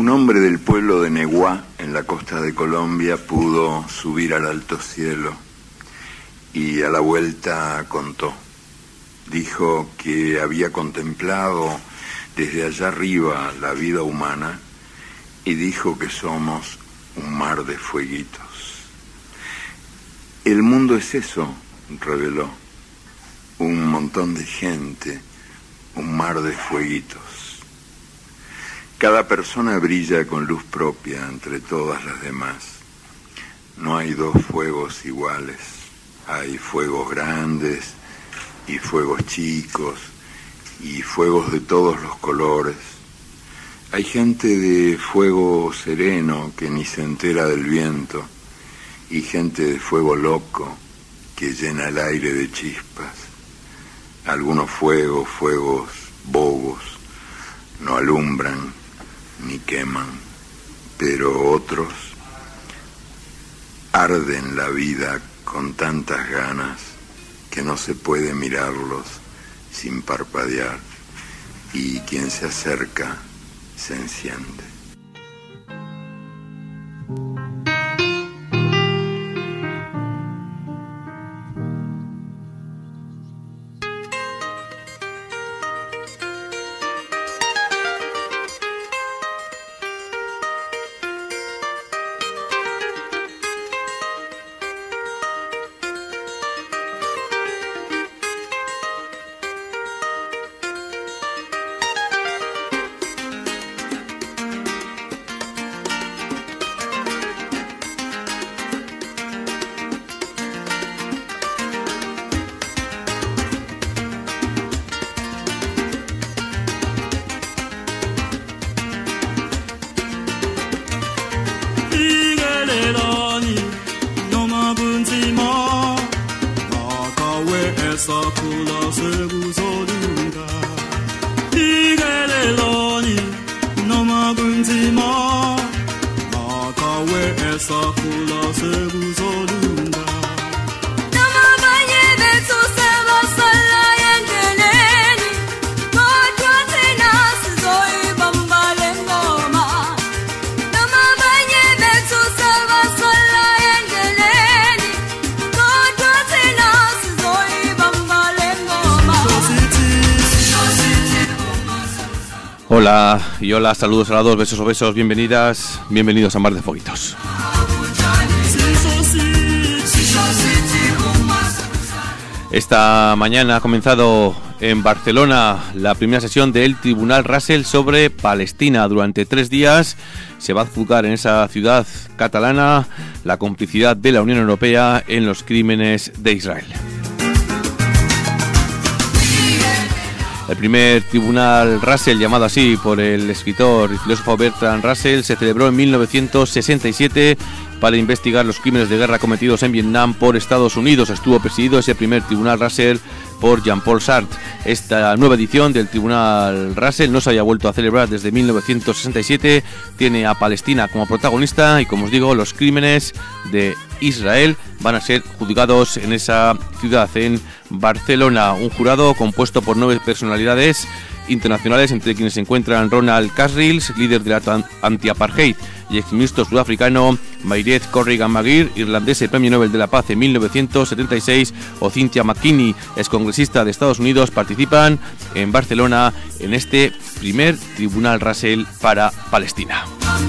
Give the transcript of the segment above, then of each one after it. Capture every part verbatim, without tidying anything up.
Un hombre del pueblo de Neguá, en la costa de Colombia, pudo subir al alto cielo y a la vuelta contó. Dijo que había contemplado desde allá arriba la vida humana y dijo que somos un mar de fueguitos. El mundo es eso, reveló, un montón de gente, un mar de fueguitos. Cada persona brilla con luz propia entre todas las demás. No hay dos fuegos iguales, hay fuegos grandes y fuegos chicos y fuegos de todos los colores. Hay gente de fuego sereno que ni se entera del viento y gente de fuego loco que llena el aire de chispas. Algunos fuegos, fuegos bobos, no alumbran ni queman, pero otros arden la vida con tantas ganas que no se puede mirarlos sin parpadear, y quien se acerca se enciende. Hola y hola, saludos a las dos, besos o besos, bienvenidas, bienvenidos a Mar de Fueguitos. Esta mañana ha comenzado en Barcelona la primera sesión del Tribunal Russell sobre Palestina. Durante tres días se va a juzgar en esa ciudad catalana la complicidad de la Unión Europea en los crímenes de Israel. El primer Tribunal Russell, llamado así por el escritor y filósofo Bertrand Russell, se celebró en mil novecientos sesenta y siete para investigar los crímenes de guerra cometidos en Vietnam por Estados Unidos. Estuvo presidido ese primer Tribunal Russell por Jean-Paul Sartre. Esta nueva edición del Tribunal Russell no se había vuelto a celebrar desde mil novecientos sesenta y siete. Tiene a Palestina como protagonista y, como os digo, los crímenes de Israel van a ser juzgados en esa ciudad, en Barcelona. Un jurado compuesto por nueve personalidades internacionales, entre quienes se encuentran Ronald Kasrils, líder de la anti-apartheid, y exministro sudafricano Mairead Corrigan Maguire, irlandesa y premio Nobel de la Paz en mil novecientos setenta y seis, o Cynthia McKinney, excongresista de Estados Unidos, participan en Barcelona en este primer Tribunal Russell para Palestina.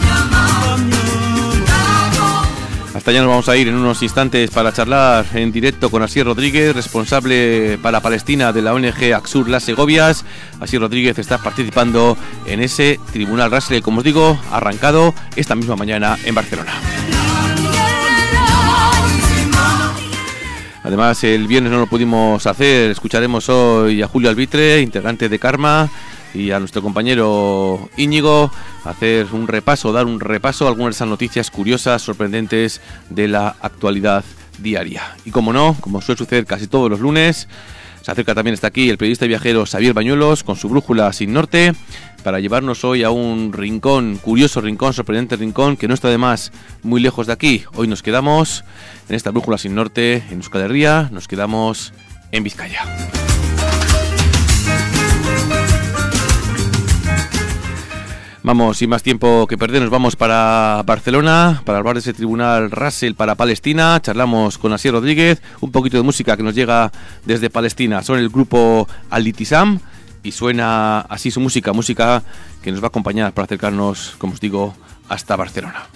Hasta allá nos vamos a ir en unos instantes para charlar en directo con Asier Rodríguez, responsable para Palestina de la O N G Aksur Las Segovias. Asier Rodríguez está participando en ese Tribunal Russell, como os digo, arrancado esta misma mañana en Barcelona. Además, el viernes no lo pudimos hacer. Escucharemos hoy a Julio Albitre, integrante de Karma, y a nuestro compañero Íñigo hacer un repaso, dar un repaso a algunas de esas noticias curiosas, sorprendentes de la actualidad diaria. Y como no, como suele suceder casi todos los lunes, se acerca también hasta aquí el periodista y viajero Xavier Bañuelos con su brújula sin norte para llevarnos hoy a un rincón, curioso rincón, sorprendente rincón que no está además muy lejos de aquí. Hoy nos quedamos en esta brújula sin norte en Euskal Herria, nos quedamos en Vizcaya. Vamos, sin más tiempo que perder, nos vamos para Barcelona para hablar de ese tribunal Russell para Palestina. Charlamos con Asier Rodríguez, un poquito de música que nos llega desde Palestina. Son el grupo Al-Itisam y suena así su música, música que nos va a acompañar para acercarnos, como os digo, hasta Barcelona.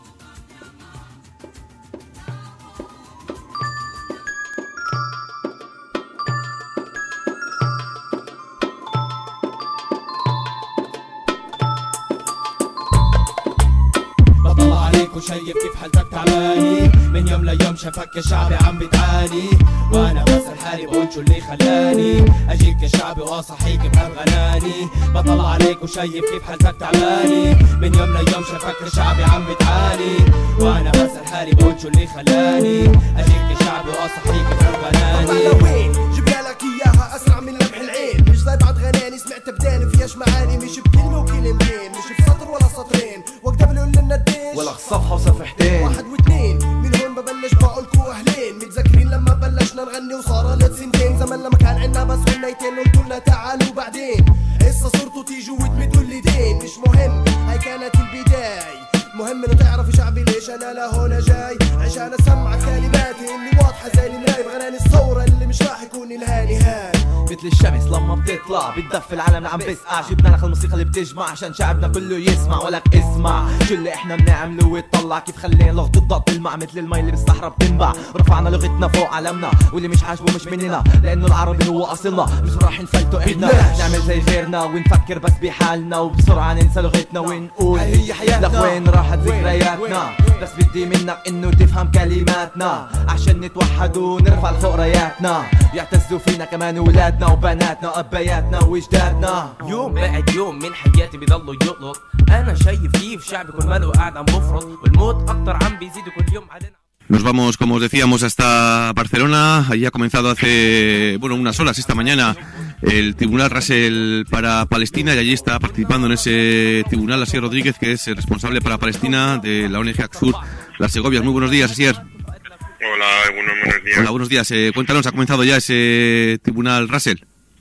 وشايف كيف حالتك تعباني من يوم ليوم شافك يا شعبي عم بتعاني وانا بسأل حالي بقول شو اللي خلاني اجيك يا شعبي واصحيك بهالغناني بطلع عليك وشايف كيف حالتك تعباني من يوم ليوم شافك يا شعبي عم بتعاني وانا بسأل حالي بقول شو اللي خلاني اجيك يا شعبي واصحيك بهالغناني وين جبنا لك اياها اسرع من لمح العين مش زي بعض غناني سمعت بداني فيهاش معاني مش بكلمه وكلمتين مش بسطر ولا سطرين وقت بقول لنا الدين ولا صفحة وصفحتين واحد واثنين من هون ببلش بقولكوا اهلين متذكرين لما بلشنا نغني وصارت سنتين زمان لما كان عنا بس غنيتين قلتوا لنا تعالوا بعدين هسه صرتوا تيجوا وتمدوا اليدين مش مهم هاي كانت البداية مهم انه تعرف شعبي ليش انا لهون جاي عشان اسمع كلماتي اللي واضحة زي المراية بغناني الثورة اللي مش راح يكون لها نهاية مثل الشمس لما بتطلع بتدفي العالم عم بسقع جبنا لك الموسيقى اللي بتجمع عشان شعبنا كله يسمع ولك اسمع شو اللي احنا بنعمله ويطلع كيف خلينا لغة الضغط تلمع مثل المي اللي بالصحراء بتنبع ورفعنا لغتنا فوق علمنا واللي مش عاجبه مش مننا لانه العربي هو اصلنا مش راح نفلتو احنا نعمل زي غيرنا ونفكر بس بحالنا وبسرعة ننسى لغتنا ونقول هي حياتنا لوين راحت ذكرياتنا بس بدي منك انه تفهم كلماتنا عشان نتوحد ونرفع لفوق راياتنا يعتزوا فينا كمان ولادنا وبناتنا وابياتنا واجدادنا يوم بعد يوم من حياتي بيضلوا يقلط انا شايف كيف شعبي كل ماله قاعد عم بفرط والموت اكتر عم بيزيد كل يوم علينا. Nos vamos, como os decíamos, hasta Barcelona. Allí ha comenzado hace, bueno, unas horas esta mañana el Tribunal Russell para Palestina y allí está participando en ese tribunal Asier Rodríguez, que es el responsable para Palestina de la O N G ACSUR Las Segovias. Muy buenos días, Asier. Hola, buenos, buenos días. Hola, buenos días. Eh, cuéntanos, ¿ha comenzado ya ese Tribunal Russell?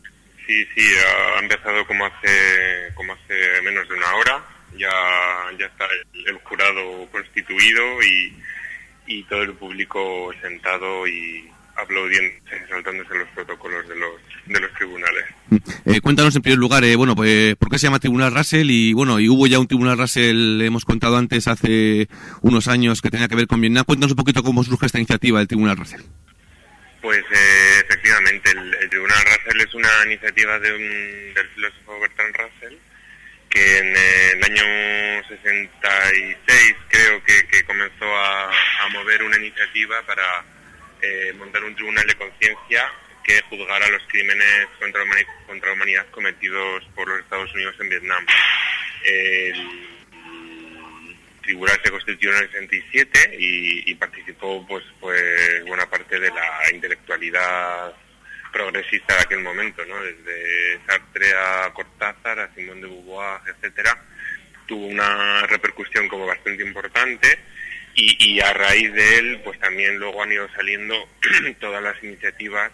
Sí, sí, ha empezado como hace como hace menos de una hora. Ya ya está el, el jurado constituido y y todo el público sentado y aplaudiendo, saltándose los protocolos de los de los tribunales. Eh, cuéntanos en primer lugar, eh, bueno, pues ¿por qué se llama Tribunal Russell? Y bueno, y hubo ya un Tribunal Russell, hemos contado antes, hace unos años, que tenía que ver con Vietnam. Cuéntanos un poquito cómo surge esta iniciativa del Tribunal Russell. Pues eh, efectivamente, el, el Tribunal Russell es una iniciativa de un, del filósofo Bertrand Russell, que en el año sesenta y seis creo que, que comenzó a, a mover una iniciativa para eh, montar un tribunal de conciencia que juzgara los crímenes contra, contra la humanidad cometidos por los Estados Unidos en Vietnam. El tribunal se constituyó en el sesenta y siete y, y participó pues, pues buena parte de la intelectualidad progresista de aquel momento, ¿no? Desde Sartre a Cortázar, a Simone de Beauvoir, etcétera, tuvo una repercusión como bastante importante y, y a raíz de él, pues también luego han ido saliendo todas las iniciativas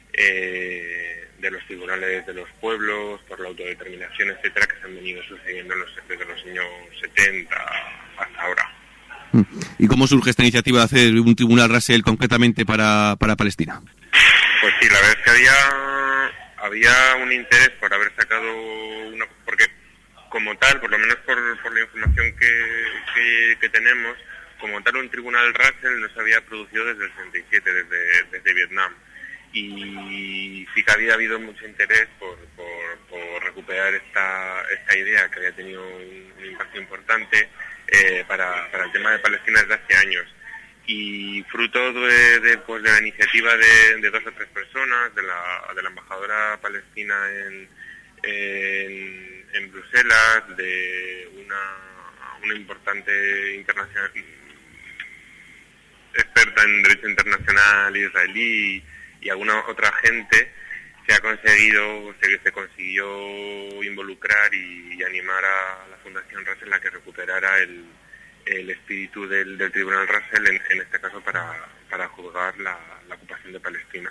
eh, de los tribunales de los pueblos, por la autodeterminación, etcétera, que se han venido sucediendo en los, desde los años setenta hasta ahora. ¿Y cómo surge esta iniciativa de hacer un tribunal Russell concretamente para, para Palestina? Pues sí, la verdad es que había había un interés por haber sacado una, porque como tal, por lo menos por, por la información que, que, que tenemos, como tal un tribunal Russell no se había producido desde el sesenta y siete, desde, desde Vietnam. Y sí que había habido mucho interés por, por, por recuperar esta, esta idea que había tenido un, un impacto importante eh, para, para el tema de Palestina desde hace años. Y fruto de, de, pues, de la iniciativa de, de dos o tres personas, de la, de la embajadora palestina en, en, en Bruselas, de una, una importante internacional, experta en derecho internacional israelí y alguna otra gente, se ha conseguido, se, se consiguió involucrar y, y animar a la Fundación Russell a que recuperara el el espíritu del, del Tribunal Russell, en, en este caso para, para juzgar la, la ocupación de Palestina.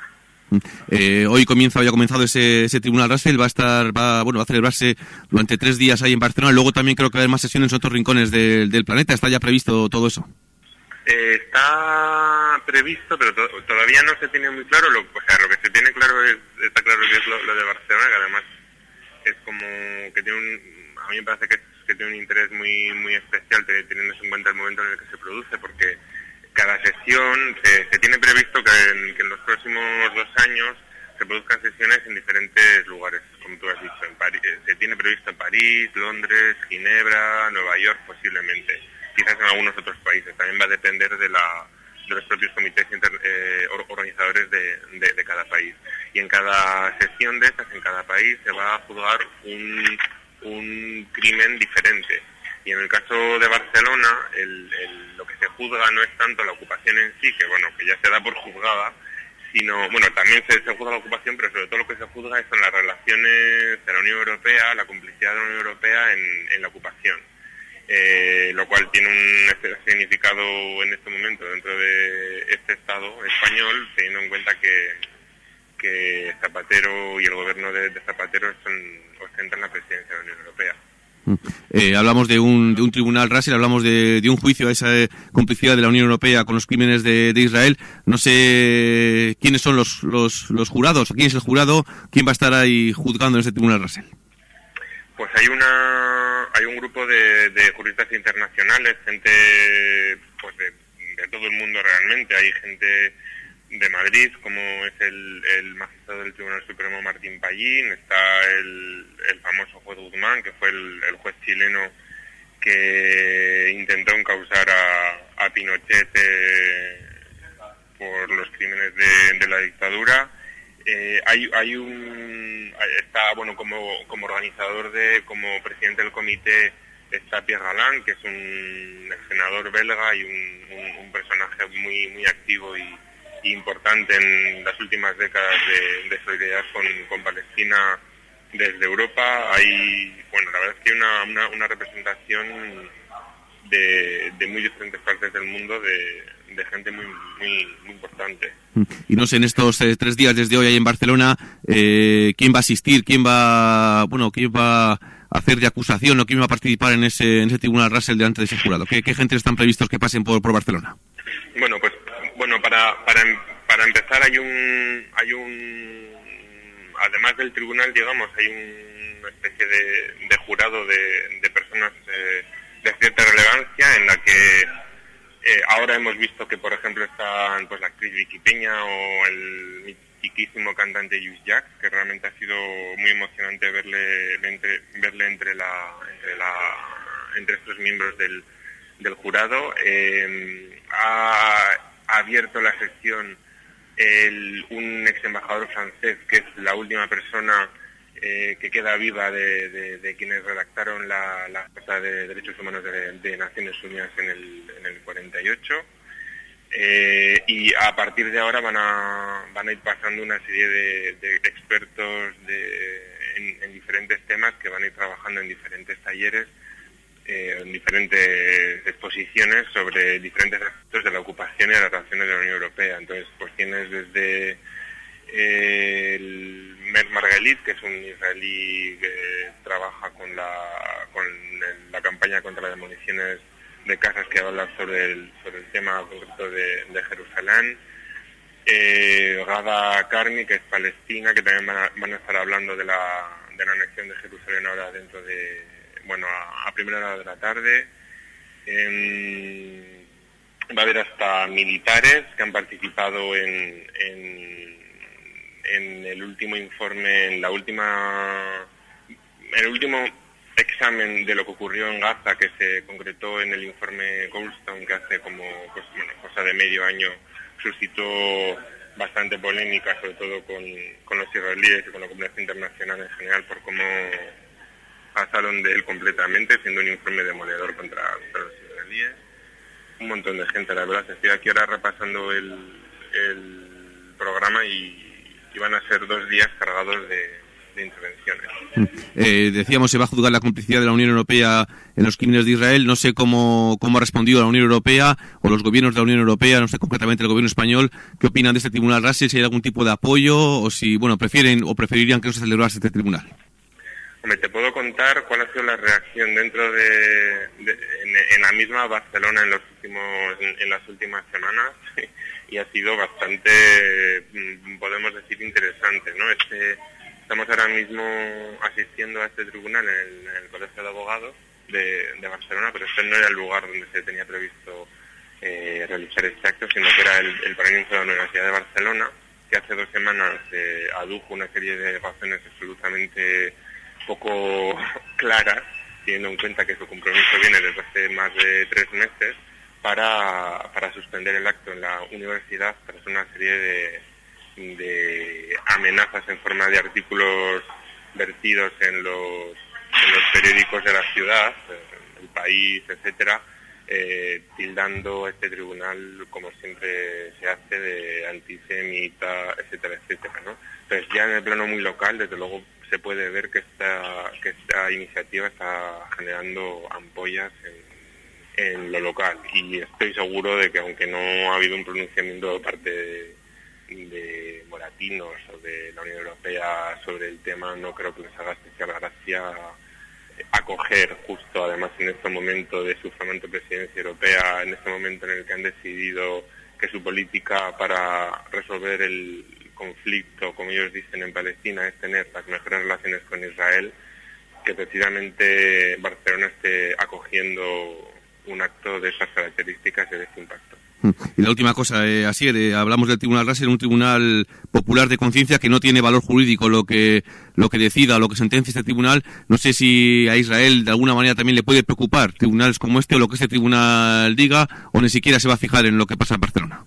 Eh, hoy comienza, hoy ha comenzado ese, ese tribunal Russell, va a estar, va, bueno, va a celebrarse durante tres días ahí en Barcelona. Luego también creo que va a haber más sesiones en otros rincones del, del planeta. ¿Está ya previsto todo eso? Eh, está previsto, pero to todavía no se tiene muy claro. Lo, o sea, lo que se tiene claro es, está claro que es lo, lo de Barcelona, que además es como que tiene un, a mí me parece que, es, que tiene un interés muy muy especial, teniendo en cuenta el momento en el que se produce, porque cada sesión se, se tiene previsto que en, que en los próximos dos años se produzcan sesiones en diferentes lugares, como tú has dicho. En París, se tiene previsto en París, Londres, Ginebra, Nueva York posiblemente, quizás en algunos otros países. También va a depender de, la, de los propios comités inter, eh, organizadores de, de, de cada país. Y en cada sesión de estas, en cada país, se va a juzgar un, un crimen diferente. Y en el caso de Barcelona, el, el, lo que se juzga no es tanto la ocupación en sí, que bueno, que ya se da por juzgada, sino, bueno, también se, se juzga la ocupación, pero sobre todo lo que se juzga son las relaciones de la Unión Europea, la complicidad de la Unión Europea en, en la ocupación. Eh, lo cual tiene un significado en este momento dentro de este Estado español, teniendo en cuenta que, que Zapatero y el gobierno de, de Zapatero son, ostentan la presidencia de la Unión Europea. Eh, hablamos de un, de un tribunal Russell, hablamos de, de un juicio a esa complicidad de la Unión Europea con los crímenes de, de Israel. No sé quiénes son los, los, los jurados, quién es el jurado, quién va a estar ahí juzgando en ese tribunal Russell. Pues hay una hay un grupo de, de juristas internacionales, gente pues de, de todo el mundo realmente. Hay gente de Madrid, como es el, el magistrado del Tribunal Supremo Martín Pallín, está el, el famoso juez Guzmán, que fue el, el juez chileno que intentó encausar a, a Pinochet eh, por los crímenes de, de la dictadura. Eh, hay, hay un está bueno como como organizador de como presidente del comité está Pierre Galland, que es un senador belga y un, un, un personaje muy muy activo y, y importante en las últimas décadas de, de solidaridad con, con Palestina desde Europa. Hay bueno la verdad es que hay una, una, una representación de, de muy diferentes partes del mundo de, de gente muy, muy muy importante. Y no sé, en estos eh, tres días desde hoy ahí en Barcelona, eh, ¿quién va a asistir? ¿Quién va, bueno, quién va a hacer de acusación o quién va a participar en ese, en ese tribunal Russell delante de ese jurado? ¿Qué, qué gente están previstos que pasen por, por Barcelona? Bueno, pues bueno para para para empezar hay un hay un además del tribunal, digamos, hay una especie de, de jurado de, de personas eh, de cierta relevancia en la que Eh, ahora hemos visto que, por ejemplo, están pues la actriz Vicky Peña o el mitiquísimo cantante Lluís Llach, que realmente ha sido muy emocionante verle entre, verle entre la entre la entre estos miembros del, del jurado. Eh, ha, ha abierto la sección el, un ex embajador francés, que es la última persona Eh, que queda viva de, de, de quienes redactaron la, la Carta de Derechos Humanos de, de Naciones Unidas en el, en el cuarenta y ocho, eh, y a partir de ahora van a, van a ir pasando una serie de, de expertos de, en, en diferentes temas que van a ir trabajando en diferentes talleres, eh, en diferentes exposiciones sobre diferentes aspectos de la ocupación y de las relaciones de la Unión Europea. Entonces, pues tienes desde eh, el Mer Margalit, que es un israelí que trabaja con la con el, la campaña contra las demoliciones de casas, que habla sobre el sobre el tema concreto de, de Jerusalén. Eh, Gada Karmi, que es palestina, que también van a, van a estar hablando de la de la anexión de Jerusalén ahora dentro de bueno a, a primera hora de la tarde. Eh, va a haber hasta militares que han participado en, en en el último informe, en la última, en el último examen de lo que ocurrió en Gaza, que se concretó en el informe Goldstone, que hace como pues, bueno, cosa de medio año suscitó bastante polémica, sobre todo con, con los israelíes y con la comunidad internacional en general, por cómo pasaron de él completamente, siendo un informe demoledor contra, contra los israelíes. Un montón de gente, la verdad. Estoy aquí ahora repasando el, el programa y y van a ser dos días cargados de, de intervenciones. Eh, decíamos, se va a juzgar la complicidad de la Unión Europea en los crímenes de Israel. No sé cómo, cómo ha respondido la Unión Europea o los gobiernos de la Unión Europea, no sé concretamente el gobierno español, qué opinan de este tribunal Russell, si hay algún tipo de apoyo o si, bueno, prefieren o preferirían que no se celebrase este tribunal. Hombre, te puedo contar cuál ha sido la reacción dentro de, de en, en la misma Barcelona en los últimos, en, en las últimas semanas y ha sido bastante, podemos decir, interesante, ¿no? Este, estamos ahora mismo asistiendo a este tribunal en el, en el Colegio de Abogados de, de Barcelona, pero este no era el lugar donde se tenía previsto eh, realizar este acto, sino que era el, el Parlamento de la Universidad de Barcelona, que hace dos semanas eh, adujo una serie de razones absolutamente poco claras, teniendo en cuenta que su compromiso viene desde hace más de tres meses, para, para suspender el acto en la universidad tras una serie de, de amenazas en forma de artículos vertidos en los, en los periódicos de la ciudad, El País, etcétera, eh, tildando a este tribunal, como siempre se hace, de antisemita, etcétera, etcétera, ¿no? Entonces, ya en el plano muy local, desde luego, se puede ver que esta, que esta iniciativa está generando ampollas en, en lo local, y estoy seguro de que, aunque no ha habido un pronunciamiento de parte de, de moratinos o de la Unión Europea sobre el tema, no creo que les haga especial gracia acoger, justo además en este momento de su flamante presidencia europea, en este momento en el que han decidido que su política para resolver el conflicto, como ellos dicen, en Palestina es tener las mejores relaciones con Israel, que precisamente Barcelona esté acogiendo un acto de esas características y de este impacto. Y la última cosa, eh, Asier, eh, hablamos del Tribunal Russell, un tribunal popular de conciencia que no tiene valor jurídico lo que lo que decida, lo que sentencia este tribunal. No sé si a Israel de alguna manera también le puede preocupar tribunales como este o lo que este tribunal diga, o ni siquiera se va a fijar en lo que pasa en Barcelona.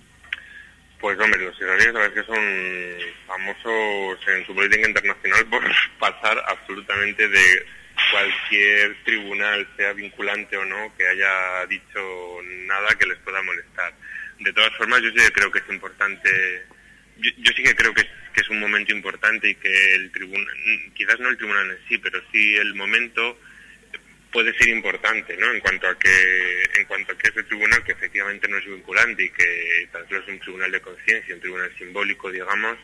Pues hombre, los israelíes la verdad es que son famosos en su política internacional por pasar absolutamente de cualquier tribunal, sea vinculante o no, que haya dicho nada que les pueda molestar. De todas formas, yo sí que creo que es importante, yo, yo sí que creo que es, que es un momento importante, y que el tribunal, quizás no el tribunal en sí, pero sí el momento puede ser importante, ¿no? En cuanto a que en cuanto a que ese tribunal, que efectivamente no es vinculante y que tan solo es un tribunal de conciencia, un tribunal simbólico, digamos,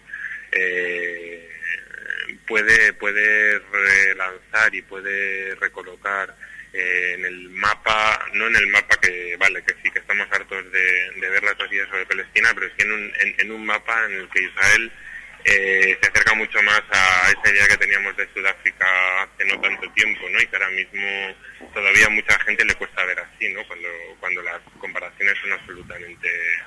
eh, puede puede relanzar y puede recolocar eh, en el mapa, no en el mapa que, vale, que sí que estamos hartos de, de ver las noticias sobre Palestina, pero sí en un, en, en un mapa en el que Israel eh, se acerca mucho más a esa idea que teníamos de Sudáfrica hace no tanto tiempo, ¿no? Y que ahora mismo todavía a mucha gente le cuesta ver así, ¿no? Cuando, cuando las comparaciones son absolutamente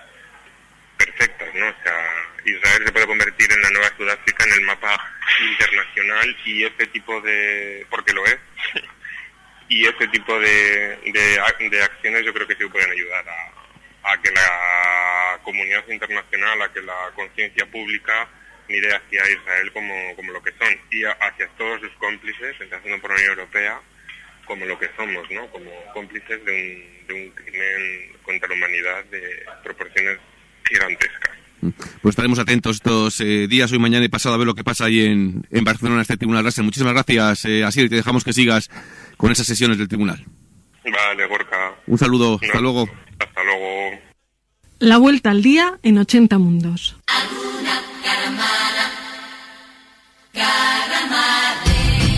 perfectas, ¿no? O sea, Israel se puede convertir en la nueva Sudáfrica en el mapa internacional, y este tipo de, porque lo es, y este tipo de, de, de acciones yo creo que sí pueden ayudar a, a que la comunidad internacional, a que la conciencia pública mire hacia Israel como, como lo que son, y a, hacia todos sus cómplices, empezando por la Unión Europea, como lo que somos, ¿no? Como cómplices de un, de un crimen contra la humanidad de proporciones gigantescas. Pues estaremos atentos estos eh, días, hoy, mañana y pasado, a ver lo que pasa ahí en, en Barcelona, en este Tribunal Russell. Muchísimas gracias, eh, Asier, y te dejamos que sigas con esas sesiones del tribunal. Vale, Gorka. Un saludo, No, hasta luego. Hasta luego. La vuelta al día en ochenta mundos. Alguna caramara, caramare.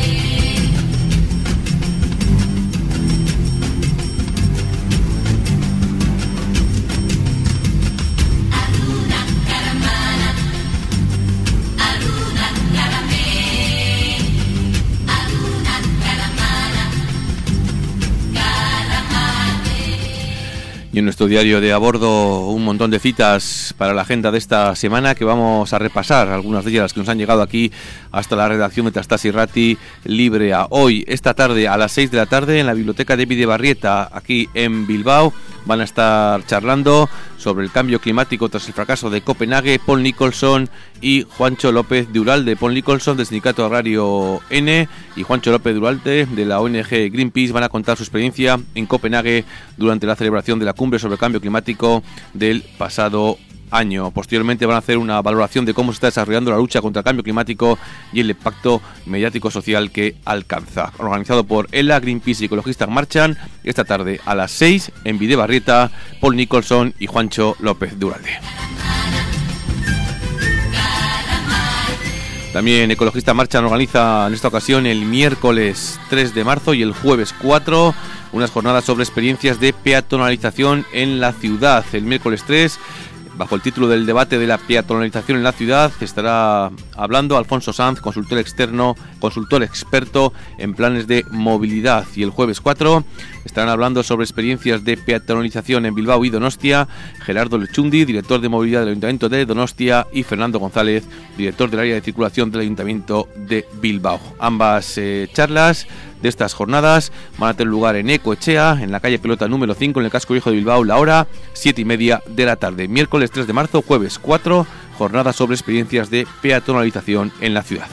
Alguna caramara, alguna caramé, alguna caramara, caramare. Y en nuestro diario de a bordo un montón de citas para la agenda de esta semana que vamos a repasar, algunas de ellas que nos han llegado aquí hasta la redacción de Metastasi Irrati Libre a hoy, esta tarde a las seis de la tarde en la Biblioteca de Bidebarrieta, aquí en Bilbao. Van a estar charlando sobre el cambio climático tras el fracaso de Copenhague Paul Nicholson y Juancho López de Uralde. Paul Nicholson del Sindicato Agrario N y Juancho López de Uralde de la O N G Greenpeace van a contar su experiencia en Copenhague durante la celebración de la cumbre sobre el cambio climático del pasado año. Posteriormente van a hacer una valoración de cómo se está desarrollando la lucha contra el cambio climático y el impacto mediático-social que alcanza. Organizado por ELA, Greenpeace y Ecologistas Marchan, esta tarde a las seis en Bidebarrieta, Paul Nicholson y Juancho López Duralde. También Ecologistas Marchan organiza en esta ocasión el miércoles tres de marzo y el jueves cuatro unas jornadas sobre experiencias de peatonalización en la ciudad. El miércoles tres, bajo el título del debate de la peatonalización en la ciudad, estará hablando Alfonso Sanz, consultor externo, consultor experto en planes de movilidad. Y el jueves cuatro estarán hablando sobre experiencias de peatonalización en Bilbao y Donostia, Gerardo Lechundi, director de movilidad del Ayuntamiento de Donostia, y Fernando González, director del área de circulación del Ayuntamiento de Bilbao. Ambas eh, charlas de estas jornadas van a tener lugar en Ecoechea, en la calle Pelota número cinco, en el casco viejo de Bilbao, la hora siete y media de la tarde. Miércoles tres de marzo, jueves cuatro, jornadas sobre experiencias de peatonalización en la ciudad.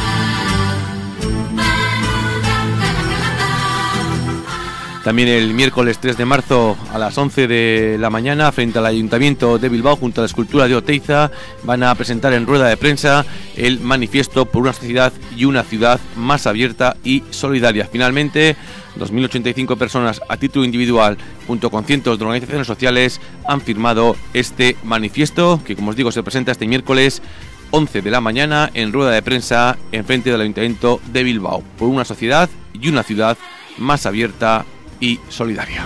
También el miércoles tres de marzo a las once de la mañana, frente al Ayuntamiento de Bilbao, junto a la escultura de Oteiza, van a presentar en rueda de prensa el manifiesto por una sociedad y una ciudad más abierta y solidaria. Finalmente, dos mil ochenta y cinco personas a título individual, junto con cientos de organizaciones sociales, han firmado este manifiesto, que, como os digo, se presenta este miércoles once de la mañana en rueda de prensa en frente del Ayuntamiento de Bilbao, por una sociedad y una ciudad más abierta y solidaria.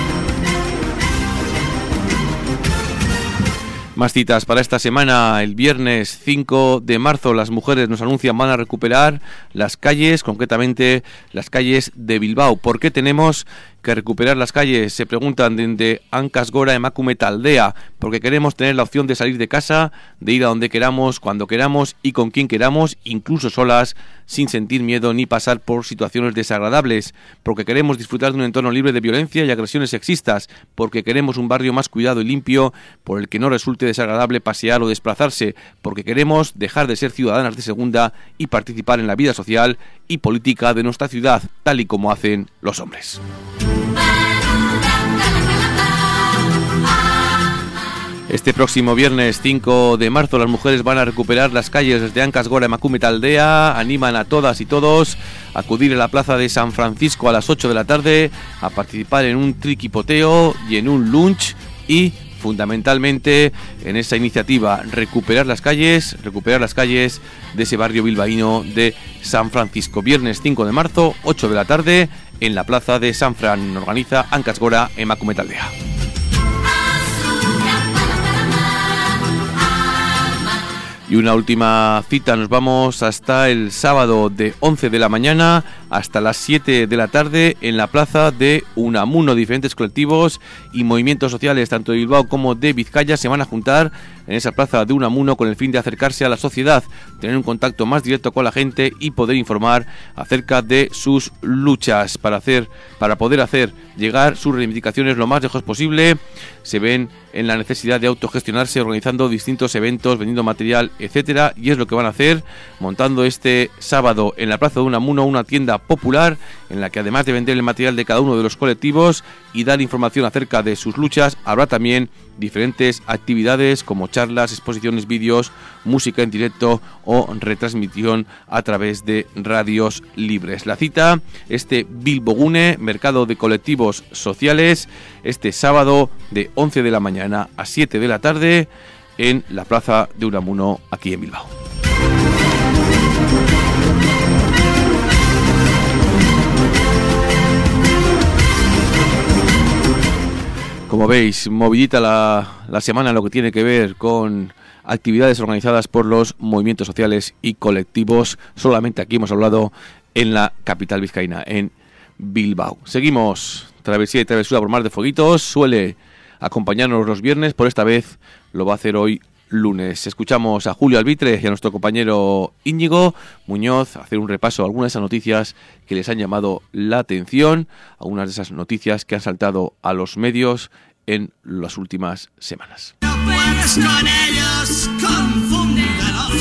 Más citas para esta semana. El viernes cinco de marzo las mujeres nos anuncian van a recuperar las calles, concretamente las calles de Bilbao. ¿Por qué tenemos que recuperar las calles? Se preguntan desde Hankaz Gora Emakume Taldea. Porque queremos tener la opción de salir de casa, de ir a donde queramos, cuando queramos y con quien queramos, incluso solas, sin sentir miedo ni pasar por situaciones desagradables. Porque queremos disfrutar de un entorno libre de violencia y agresiones sexistas. Porque queremos un barrio más cuidado y limpio, por el que no resulte desagradable pasear o desplazarse. Porque queremos dejar de ser ciudadanas de segunda y participar en la vida social y política de nuestra ciudad, tal y como hacen los hombres. Este próximo viernes cinco de marzo las mujeres van a recuperar las calles desde Hankaz Gora Emakume Taldea. Animan a todas y todos a acudir a la plaza de San Francisco a las ocho de la tarde, a participar en un triquipoteo y en un lunch y fundamentalmente en esa iniciativa recuperar las calles, recuperar las calles de ese barrio bilbaíno de San Francisco. Viernes cinco de marzo, ocho de la tarde, en la plaza de San Fran. Organiza Hankaz Gora Emakume Taldea. Y una última cita, nos vamos hasta el sábado de once de la mañana hasta las siete de la tarde en la plaza de Unamuno. Diferentes colectivos y movimientos sociales, tanto de Bilbao como de Vizcaya, se van a juntar en esa plaza de Unamuno con el fin de acercarse a la sociedad, tener un contacto más directo con la gente y poder informar acerca de sus luchas para hacer, para poder hacer llegar sus reivindicaciones lo más lejos posible. Se ven en la necesidad de autogestionarse organizando distintos eventos, vendiendo material, etcétera, y es lo que van a hacer, montando este sábado en la plaza de Unamuno una tienda popular en la que, además de vender el material de cada uno de los colectivos y dar información acerca de sus luchas, habrá también diferentes actividades como charlas, exposiciones, vídeos, música en directo o retransmisión a través de radios libres. La cita, este Bilbogune, mercado de colectivos sociales, este sábado de once de la mañana a siete de la tarde en la plaza de Unamuno, aquí en Bilbao. Como veis, movilita la, la semana en lo que tiene que ver con actividades organizadas por los movimientos sociales y colectivos. Solamente aquí hemos hablado en la capital vizcaína, en Bilbao. Seguimos travesía y travesura por mar de fueguitos. Suele acompañarnos los viernes, por esta vez lo va a hacer hoy lunes. Escuchamos a Julio Albitre y a nuestro compañero Íñigo Muñoz hacer un repaso a algunas de esas noticias que les han llamado la atención, algunas de esas noticias que han saltado a los medios en las últimas semanas. No puedes con ellos, confúndelos.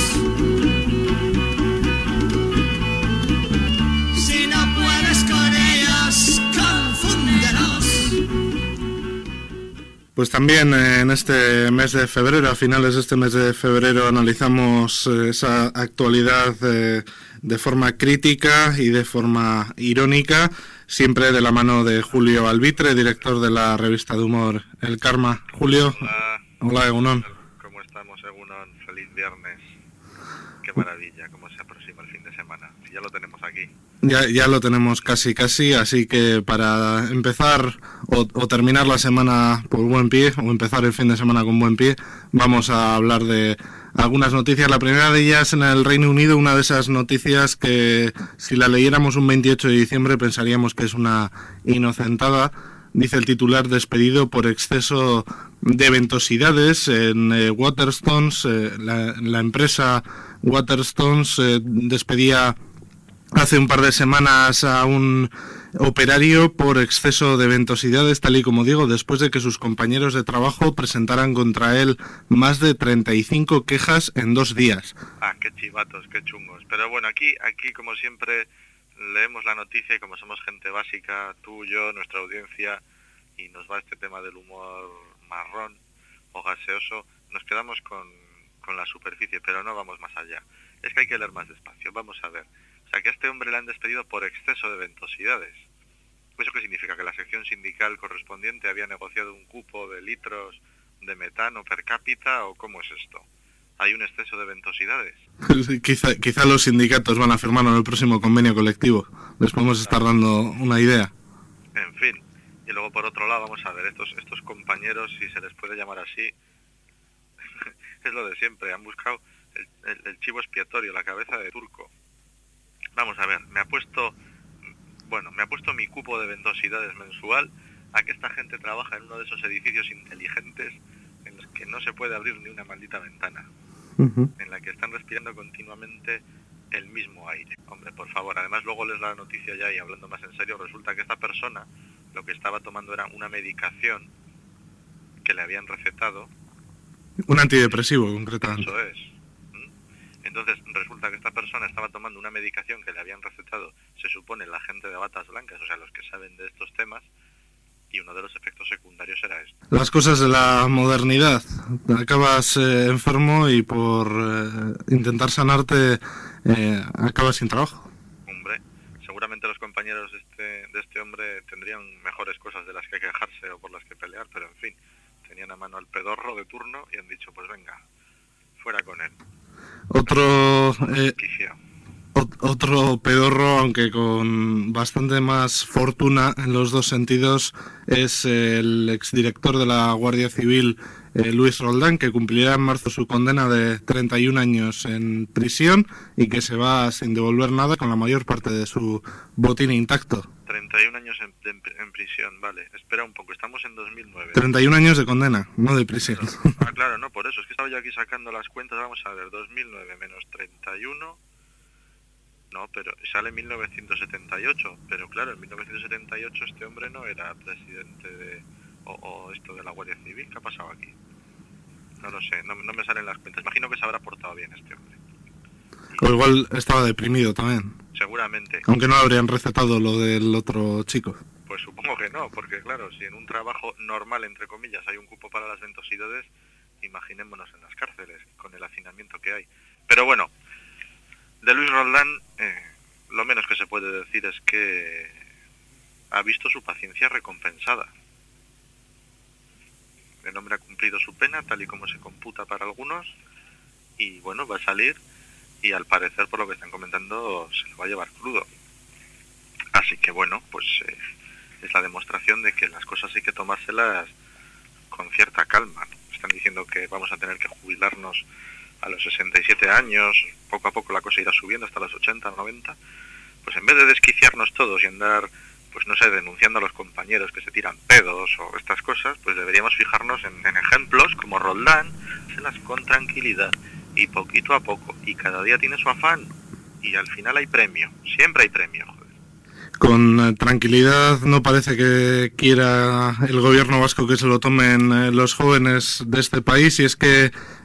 Si no puedes con ellos, confúndelos. Pues también eh, en este mes de febrero, a finales de este mes de febrero, analizamos eh, esa actualidad eh, de forma crítica y de forma irónica, siempre de la mano de Julio Albitre, director de la revista de humor El Karma. Julio, hola, hola Egunon. ¿Cómo estamos, Egunon? Feliz viernes. Qué maravilla, cómo se aproxima el fin de semana. Si ya lo tenemos aquí. Ya, ya lo tenemos casi casi, así que para empezar o, o terminar la semana por buen pie, o empezar el fin de semana con buen pie, vamos a hablar de algunas noticias. La primera de ellas en el Reino Unido, una de esas noticias que si la leyéramos un veintiocho de diciembre pensaríamos que es una inocentada. Dice el titular: despedido por exceso de ventosidades en eh, Waterstones. Eh, la, la empresa Waterstones eh, despedía hace un par de semanas a un operario por exceso de ventosidades, tal y como digo, después de que sus compañeros de trabajo presentaran contra él más de treinta y cinco quejas en dos días. Ah, qué chivatos, qué chungos. Pero bueno, aquí, aquí como siempre, leemos la noticia y como somos gente básica, tú, yo, nuestra audiencia, y nos va este tema del humor marrón o gaseoso, nos quedamos con, con la superficie, pero no vamos más allá. Es que hay que leer más despacio. Vamos a ver. O sea, que a este hombre le han despedido por exceso de ventosidades. ¿Eso qué significa? ¿Que la sección sindical correspondiente había negociado un cupo de litros de metano per cápita o cómo es esto? ¿Hay un exceso de ventosidades? quizá, quizá los sindicatos van a firmar en el próximo convenio colectivo. Les podemos estar dando una idea. En fin. Y luego por otro lado, vamos a ver, estos, estos compañeros, si se les puede llamar así, es lo de siempre. Han buscado el, el, el chivo expiatorio, la cabeza de turco. Vamos a ver, me ha puesto, bueno, me ha puesto mi cupo de ventosidades mensual a que esta gente trabaja en uno de esos edificios inteligentes en los que no se puede abrir ni una maldita ventana, uh-huh. en la que están respirando continuamente el mismo aire. Hombre, por favor, además luego les la noticia ya y hablando más en serio, resulta que esta persona lo que estaba tomando era una medicación que le habían recetado. Un antidepresivo, concretamente. Eso es. Entonces resulta que esta persona estaba tomando una medicación que le habían recetado, se supone, la gente de batas blancas, o sea, los que saben de estos temas, y uno de los efectos secundarios era esto. Las cosas de la modernidad. Acabas eh, enfermo y por eh, intentar sanarte eh, acabas sin trabajo. Hombre, seguramente los compañeros de este, de este hombre tendrían mejores cosas de las que quejarse o por las que pelear, pero en fin, tenían a mano al pedorro de turno y han dicho, pues venga, fuera con él. Otro eh, otro pedorro, aunque con bastante más fortuna en los dos sentidos, es el exdirector de la Guardia Civil, eh, Luis Roldán, que cumplirá en marzo su condena de treinta y un años en prisión y que se va sin devolver nada, con la mayor parte de su botín intacto. treinta y un años en, en, en prisión, vale. Espera un poco, estamos en dos mil nueve. treinta y un años de condena, no de prisión. Ah, claro, no, por eso. Es que estaba yo aquí sacando las cuentas. Vamos a ver, dos mil nueve menos treinta y uno... No, pero sale mil novecientos setenta y ocho. Pero claro, en mil novecientos setenta y ocho este hombre no era presidente de... O, o esto de la Guardia Civil. ¿Qué ha pasado aquí? No lo sé, no, no me salen las cuentas. Imagino que se habrá portado bien este hombre. Y... O igual estaba deprimido también. Seguramente. Aunque no habrían recetado lo del otro chico. Pues supongo que no, porque claro, si en un trabajo normal, entre comillas, hay un cupo para las ventosidades, imaginémonos en las cárceles, con el hacinamiento que hay. Pero bueno, de Luis Roldán, eh, lo menos que se puede decir es que ha visto su paciencia recompensada. El hombre ha cumplido su pena, tal y como se computa para algunos, y bueno, va a salir, y al parecer, por lo que están comentando, se lo va a llevar crudo. Así que bueno, pues eh, es la demostración de que las cosas hay que tomárselas con cierta calma. Están diciendo que vamos a tener que jubilarnos a los sesenta y siete años, poco a poco la cosa irá subiendo hasta los ochenta, noventa. Pues en vez de desquiciarnos todos y andar, pues no sé, denunciando a los compañeros que se tiran pedos o estas cosas, pues deberíamos fijarnos en, en ejemplos como Roldán, hacerlas con tranquilidad y poquito a poco, y cada día tiene su afán, y al final hay premio, siempre hay premio, joder. Con eh, tranquilidad no parece que quiera el gobierno vasco que se lo tomen eh, los jóvenes de este país, y es que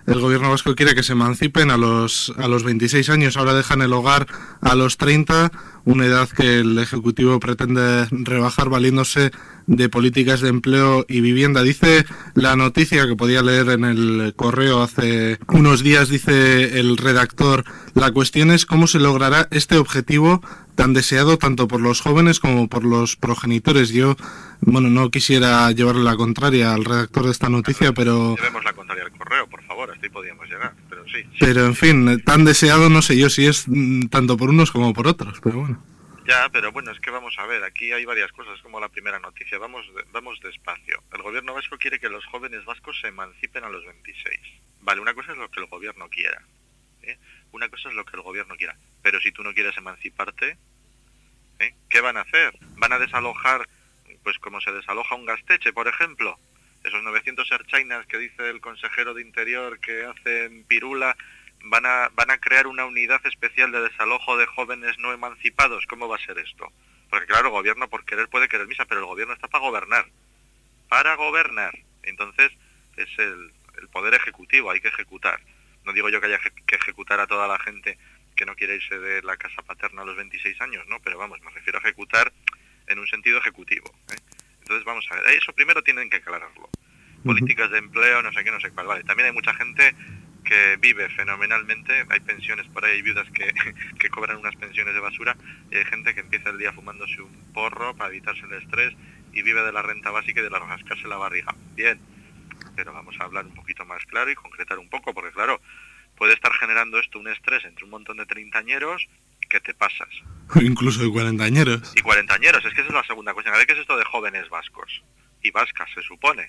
El gobierno vasco quiere que se emancipen a los a los veintiséis años, ahora dejan el hogar a los treinta, una edad que el Ejecutivo pretende rebajar valiéndose de políticas de empleo y vivienda. Dice la noticia que podía leer en el correo hace unos días, dice el redactor, la cuestión es cómo se logrará este objetivo tan deseado tanto por los jóvenes como por los progenitores. Yo, bueno, no quisiera llevarle la contraria al redactor de esta noticia, pero... Llevemos la contraria al correo, por favor, hasta ahí podíamos llegar, pero sí. sí. Pero, en fin, tan deseado no sé yo si es mm, tanto por unos como por otros, pero bueno. Ya, pero bueno, es que vamos a ver, aquí hay varias cosas, como la primera noticia, vamos vamos despacio. El gobierno vasco quiere que los jóvenes vascos se emancipen a los veintiséis. Vale, una cosa es lo que el gobierno quiera, ¿eh? Una cosa es lo que el gobierno quiera, pero si tú no quieres emanciparte, ¿eh? ¿Qué van a hacer? ¿Van a desalojar, pues como se desaloja un Gasteche, por ejemplo? Esos novecientos ertzainas que dice el consejero de Interior que hacen pirula, van a van a crear una unidad especial de desalojo de jóvenes no emancipados. ¿Cómo va a ser esto? Porque claro, el gobierno por querer puede querer misa, pero el gobierno está para gobernar. Para gobernar. Entonces es el, el poder ejecutivo, hay que ejecutar. No digo yo que haya que ejecutar a toda la gente que no quiere irse de la casa paterna a los veintiséis años, ¿no? Pero vamos, me refiero a ejecutar en un sentido ejecutivo, ¿eh? Entonces vamos a ver, eso primero tienen que aclararlo. Políticas de empleo, no sé qué, no sé cuál. Vale, también hay mucha gente que vive fenomenalmente, hay pensiones por ahí, hay viudas que, que cobran unas pensiones de basura, y hay gente que empieza el día fumándose un porro para evitarse el estrés y vive de la renta básica y de la rascarse la barriga. Bien, pero vamos a hablar un poquito más claro y concretar un poco, porque claro, puede estar generando esto un estrés entre un montón de treintañeros que te pasas. Incluso de cuarentañeros. Y cuarentañeros, es que esa es la segunda cuestión. A ver qué es esto de jóvenes vascos y vascas, se supone.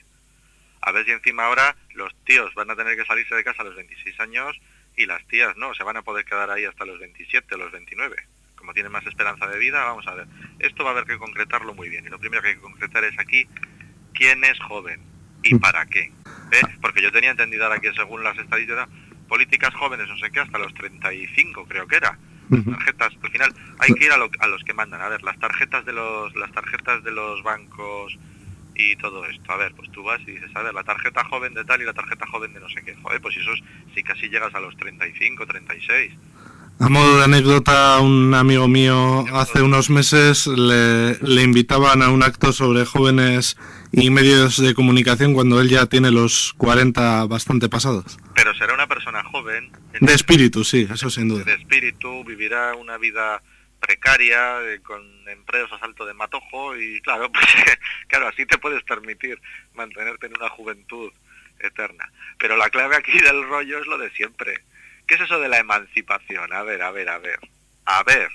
A ver si encima ahora los tíos van a tener que salirse de casa a los veintiséis años y las tías no, se van a poder quedar ahí hasta los veintisiete o los veintinueve. Como tienen más esperanza de vida, vamos a ver. Esto va a haber que concretarlo muy bien. Y lo primero que hay que concretar es aquí, ¿quién es joven? ¿Y para qué? ¿Eh? Porque yo tenía entendido ahora que según las estadísticas, políticas jóvenes, no sé qué, hasta los treinta y cinco creo que era. Tarjetas, al final hay que ir a, lo, a los que mandan. A ver, las tarjetas de los las tarjetas de los bancos y todo esto. A ver, pues tú vas y dices, a ver, la tarjeta joven de tal y la tarjeta joven de no sé qué. Joder, pues eso es, si casi llegas a los treinta y cinco, treinta y seis. A modo de anécdota, un amigo mío hace unos meses le, le invitaban a un acto sobre jóvenes y medios de comunicación cuando él ya tiene los cuarenta bastante pasados. Pero será una persona joven. De espíritu, sí, eso sin duda. De espíritu, vivirá una vida precaria, eh, con empleos a salto de matojo y claro, pues claro, así te puedes permitir mantenerte en una juventud eterna. Pero la clave aquí del rollo es lo de siempre. ¿Qué es eso de la emancipación? A ver, a ver, a ver. A ver.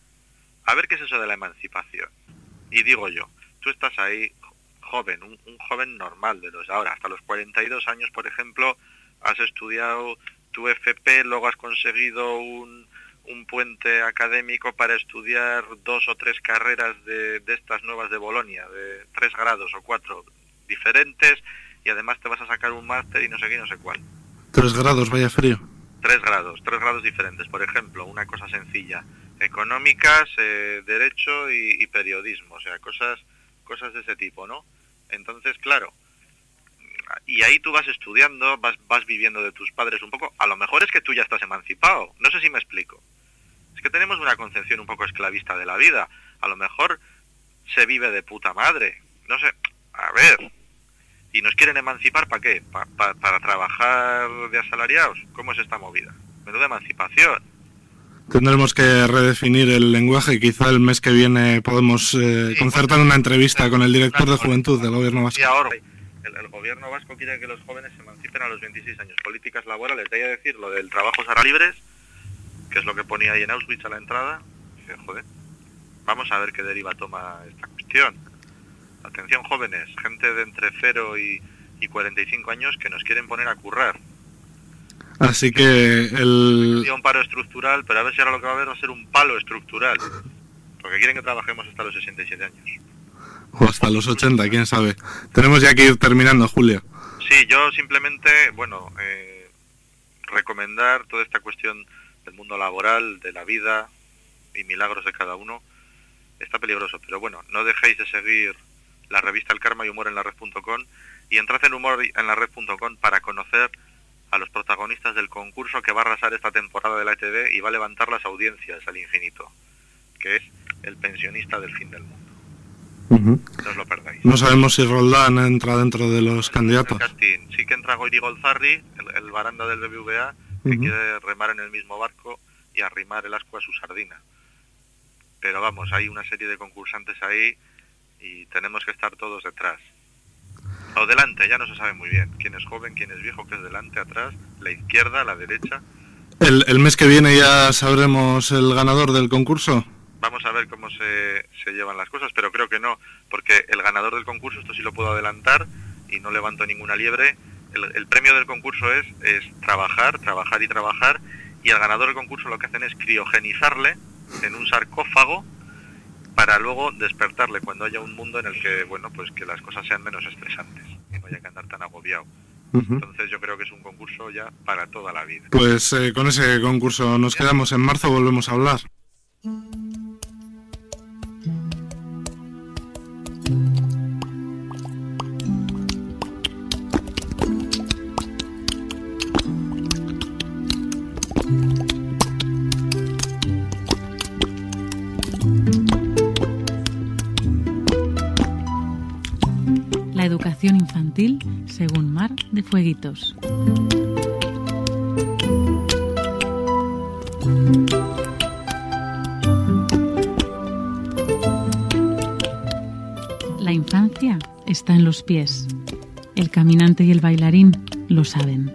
A ver qué es eso de la emancipación. Y digo yo, tú estás ahí joven, un, un joven normal de los ahora, hasta los cuarenta y dos años, por ejemplo, has estudiado tu F P, luego has conseguido un, un puente académico para estudiar dos o tres carreras de, de estas nuevas de Bolonia, de tres grados o cuatro diferentes, y además te vas a sacar un máster y no sé qué, no sé cuál. Tres grados, vaya frío. Tres grados, tres grados diferentes. Por ejemplo, una cosa sencilla, económicas, eh, derecho y, y periodismo, o sea, cosas, cosas de ese tipo, ¿no? Entonces, claro, y ahí tú vas estudiando, vas, vas viviendo de tus padres un poco. A lo mejor es que tú ya estás emancipado, no sé si me explico. Es que tenemos una concepción un poco esclavista de la vida. A lo mejor se vive de puta madre, no sé, a ver. ¿Y nos quieren emancipar para qué? ¿Pa, pa, ¿Para trabajar de asalariados? ¿Cómo es esta movida? Menuda emancipación. Tendremos que redefinir el lenguaje. Quizá el mes que viene podemos eh, sí, concertar una entrevista con el director de Juventud del Gobierno Vasco. Y ahora, el, el Gobierno Vasco quiere que los jóvenes se emancipen a los veintiséis años. Políticas laborales, de ahí a decir lo del trabajo será libres, que es lo que ponía ahí en Auschwitz a la entrada. Dice, joder, vamos a ver qué deriva toma esta cuestión. Atención jóvenes, gente de entre cero y, y cuarenta y cinco años que nos quieren poner a currar. Así que el... un paro estructural, pero a ver si ahora lo que va a haber va a ser un palo estructural. Porque quieren que trabajemos hasta los sesenta y siete años. O hasta los ochenta, quién sabe. Tenemos ya que ir terminando, Julio. Sí, yo simplemente, bueno, eh, recomendar toda esta cuestión del mundo laboral, de la vida y milagros de cada uno. Está peligroso, pero bueno, no dejéis de seguir la revista El Karma y Humor en la red punto com y entrad en humor en la red punto com para conocer a los protagonistas del concurso que va a arrasar esta temporada de la E T V y va a levantar las audiencias al infinito, que es El pensionista del fin del mundo. Uh-huh. No os lo perdáis. No sabemos si Roldán entra dentro de los candidatos. Casting. Sí que entra Goiri Golzarri, el, el baranda del B B V A, que uh-huh. quiere remar en el mismo barco y arrimar el ascua a su sardina. Pero vamos, hay una serie de concursantes ahí y tenemos que estar todos detrás. O delante, ya no se sabe muy bien quién es joven, quién es viejo, qué es delante, atrás, la izquierda, la derecha. El, el mes que viene ya sabremos el ganador del concurso. Vamos a ver cómo se, se llevan las cosas, pero creo que no, porque el ganador del concurso, esto sí lo puedo adelantar y no levanto ninguna liebre, el, el premio del concurso es, es trabajar, trabajar y trabajar, y el ganador del concurso lo que hacen es criogenizarle en un sarcófago para luego despertarle cuando haya un mundo en el que, bueno, pues que las cosas sean menos estresantes y no haya que andar tan agobiado. Uh-huh. Entonces yo creo que es un concurso ya para toda la vida. Pues eh, con ese concurso nos quedamos. En marzo volvemos a hablar. La educación infantil según Mar de Fueguitos. La infancia está en los pies. El caminante y el bailarín lo saben.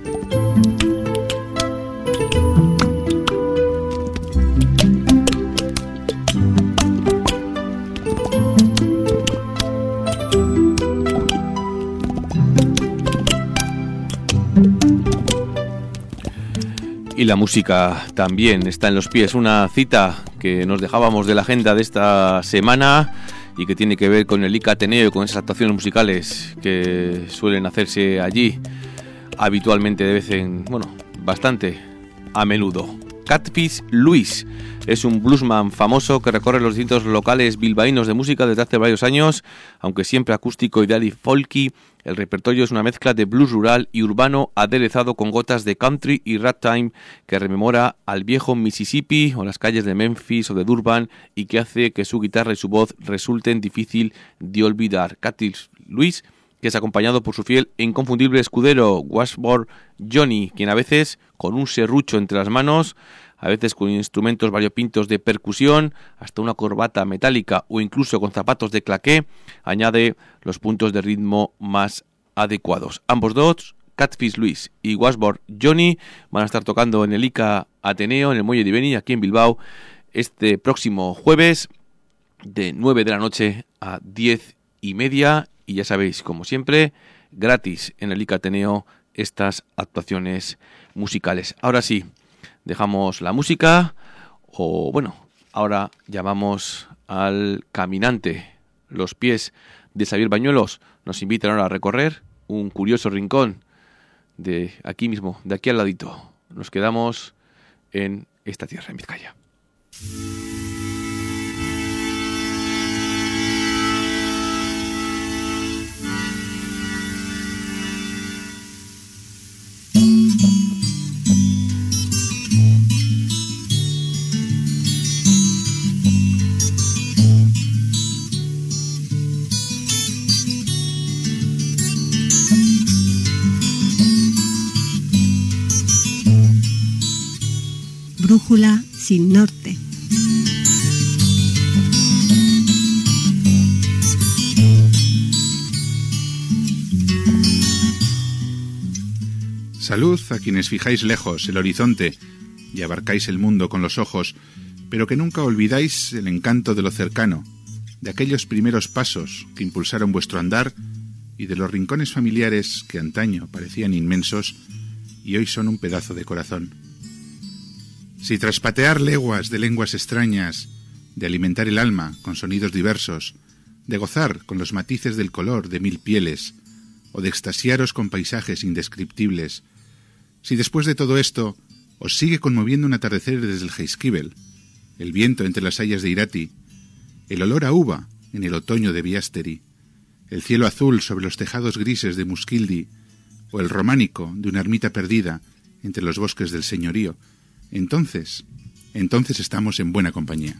Y la música también está en los pies. Una cita que nos dejábamos de la agenda de esta semana y que tiene que ver con el I C A Ateneo y con esas actuaciones musicales que suelen hacerse allí habitualmente, de vez en, bueno, bastante a menudo. Catfish Luis es un bluesman famoso que recorre los distintos locales bilbaínos de música desde hace varios años, aunque siempre acústico, ideal y folky. El repertorio es una mezcla de blues rural y urbano aderezado con gotas de country y ragtime que rememora al viejo Mississippi o las calles de Memphis o de Durban y que hace que su guitarra y su voz resulten difícil de olvidar. Catfish Luis, que es acompañado por su fiel e inconfundible escudero Washboard Johnny, quien a veces con un serrucho entre las manos, a veces con instrumentos variopintos de percusión, hasta una corbata metálica o incluso con zapatos de claqué, añade los puntos de ritmo más adecuados. Ambos dos, Catfish Luis y Washboard Johnny, van a estar tocando en el I C A Ateneo, en el Muelle de Ibeni, aquí en Bilbao, este próximo jueves, de nueve de la noche a diez y media. Y ya sabéis, como siempre, gratis en el I C A Ateneo estas actuaciones musicales. Ahora sí, dejamos la música, o bueno, ahora llamamos al caminante. Los pies de Xavier Bañuelos nos invitan ahora a recorrer un curioso rincón de aquí mismo, de aquí al ladito. Nos quedamos en esta tierra, en Vizcaya. Brújula sin norte. Salud a quienes fijáis lejos el horizonte y abarcáis el mundo con los ojos, pero que nunca olvidáis el encanto de lo cercano, de aquellos primeros pasos que impulsaron vuestro andar y de los rincones familiares que antaño parecían inmensos y hoy son un pedazo de corazón. Si tras patear leguas de lenguas extrañas, de alimentar el alma con sonidos diversos, de gozar con los matices del color de mil pieles, o de extasiaros con paisajes indescriptibles, si después de todo esto os sigue conmoviendo un atardecer desde el Jaizkibel, el viento entre las hayas de Irati, el olor a uva en el otoño de Biasteri, el cielo azul sobre los tejados grises de Muskildi, o el románico de una ermita perdida entre los bosques del señorío, entonces, entonces estamos en buena compañía.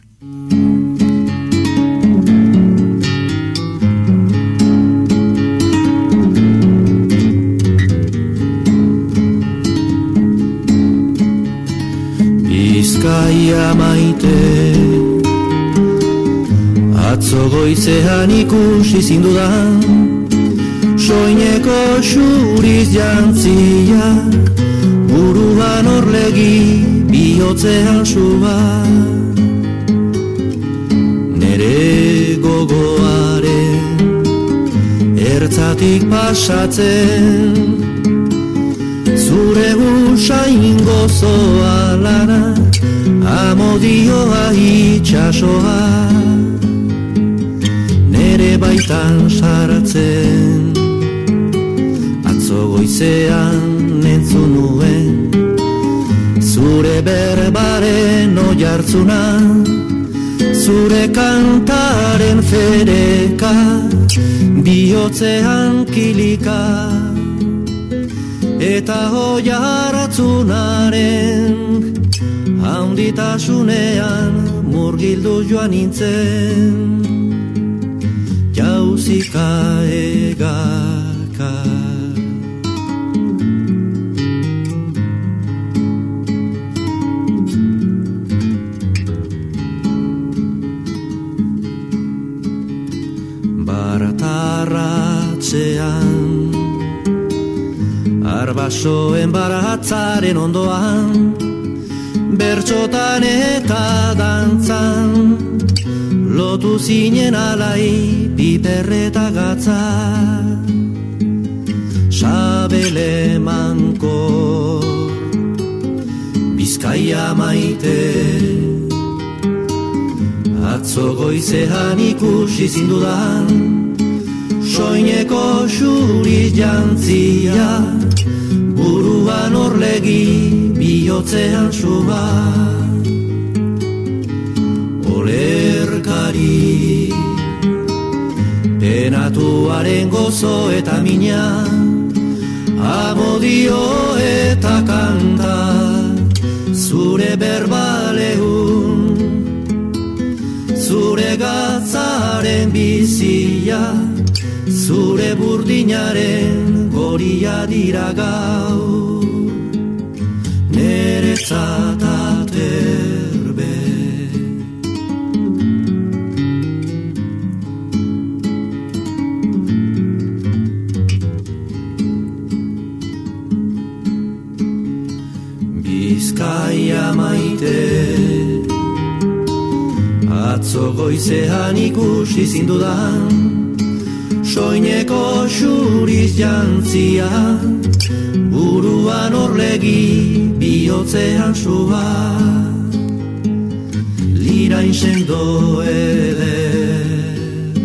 Bizkaia maite, atzo goizean ikusi zindudan, soineko xuriz jantzia, buruan orlegi bihotzean suba. Nere gogoaren ertzatik pasatzen, zure usain gozoa lana, amodioa itxasoa, nere baitan sartzen. Atzo goizean entzun nuen, zure berbaren oihartzuna, zure kantaren fereka, bihotzean kilika, eta oihartzunaren haunditasunean murgildu joan nintzen, jauzika egaka. Baratarratzean, arbasoen baratzaren ondoan, bertxotan eta dantzan, lotu zinen alai piperreta gatza. Sabele manko, Bizkaia maite, atzo goizean ikusi zindudan, soineko xuriz jantzia, buruan orlegi bihotzean suba. Olerkari, penatuaren gozo eta mina, amodio eta kanta, zure berbalehun, zure gatzaren bizia, zure burdinaren goria dira gau, neretzat aterbe. Bizkaia maite, atzo goizean ikusi zindudan, soineko xuriz jantzia, buruan orlegi bihotzean suba, lirain sendo eder.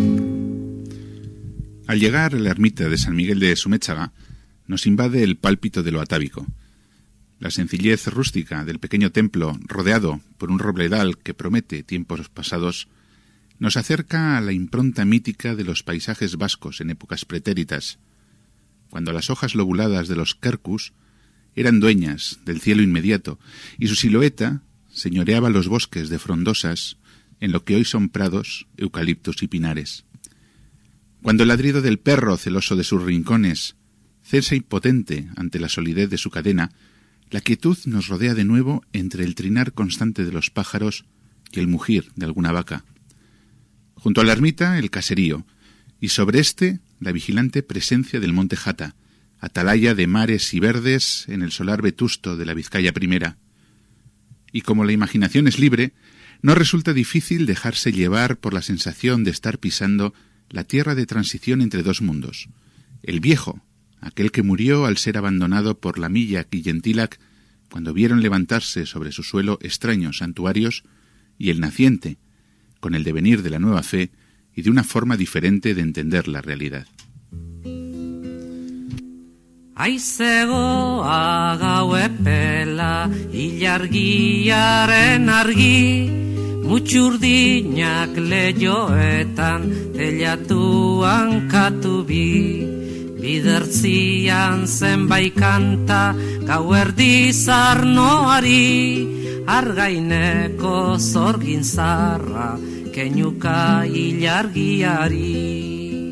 Al llegar a la ermita de San Miguel de Sumétzaga, nos invade el pálpito de lo atávico. La sencillez rústica del pequeño templo, rodeado por un robledal que promete tiempos pasados, nos acerca a la impronta mítica de los paisajes vascos en épocas pretéritas, cuando las hojas lobuladas de los quercus eran dueñas del cielo inmediato y su silueta señoreaba los bosques de frondosas en lo que hoy son prados, eucaliptos y pinares. Cuando el ladrido del perro celoso de sus rincones cesa impotente ante la solidez de su cadena, la quietud nos rodea de nuevo entre el trinar constante de los pájaros y el mugir de alguna vaca. Junto a la ermita, el caserío, y sobre este, la vigilante presencia del monte Jata, atalaya de mares y verdes en el solar vetusto de la Vizcaya primera. Y como la imaginación es libre, no resulta difícil dejarse llevar por la sensación de estar pisando la tierra de transición entre dos mundos, el viejo, aquel que murió al ser abandonado por la Milla y Gentilac cuando vieron levantarse sobre su suelo extraños santuarios, y el naciente, con el devenir de la nueva fe y de una forma diferente de entender la realidad. Aizegoa gau epela, ilargiaren argi, mutxurdinak leioetan, telatuan katubi, bidertzian zenbait kanta, gauerdi zarnoari, argaineko zorgin zarra, keinuka ilargiari.